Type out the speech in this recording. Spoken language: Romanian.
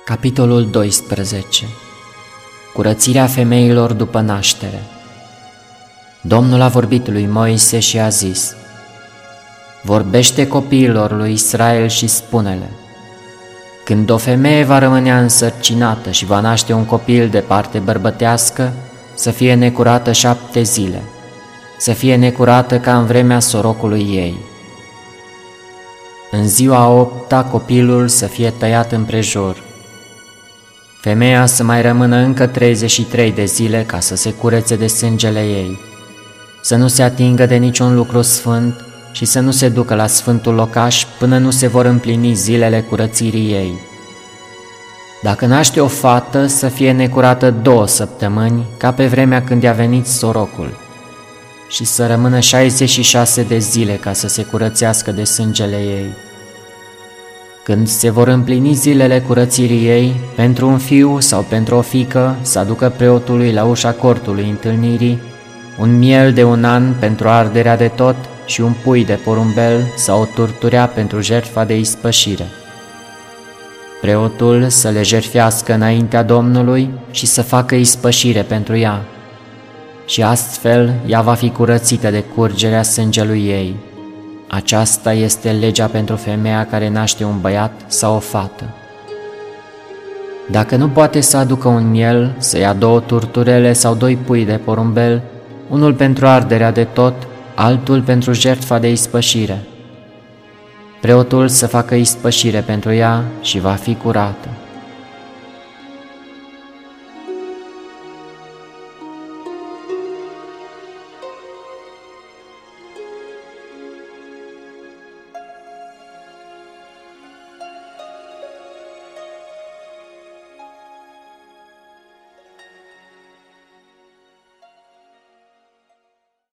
Capitolul 12. Curățirea femeilor după naștere. Domnul a vorbit lui Moise și a zis: vorbește copiilor lui Israel și spune-le: când o femeie va rămânea însărcinată și va naște un copil de parte bărbătească, să fie necurată 7 zile, să fie necurată ca în vremea sorocului ei. În ziua a 8-a copilul să fie tăiat împrejur. Femeia să mai rămână încă 33 de zile ca să se curețe de sângele ei, să nu se atingă de niciun lucru sfânt și să nu se ducă la sfântul locaș până nu se vor împlini zilele curățirii ei. Dacă naște o fată, să fie necurată 2 săptămâni, ca pe vremea când i-a venit sorocul, și să rămână 66 de zile ca să se curățească de sângele ei. Când se vor împlini zilele curățirii ei, pentru un fiu sau pentru o fiică, să aducă preotului la ușa cortului întâlnirii un miel de 1 an pentru arderea de tot și un pui de porumbel sau o turturea pentru jertfa de ispășire. Preotul să le jertfească înaintea Domnului și să facă ispășire pentru ea, și astfel ea va fi curățită de curgerea sângelui ei. Aceasta este legea pentru femeia care naște un băiat sau o fată. Dacă nu poate să aducă un miel, să ia 2 turturele sau 2 pui de porumbel, unul pentru arderea de tot, altul pentru jertfa de ispășire. Preotul să facă ispășire pentru ea și va fi curată.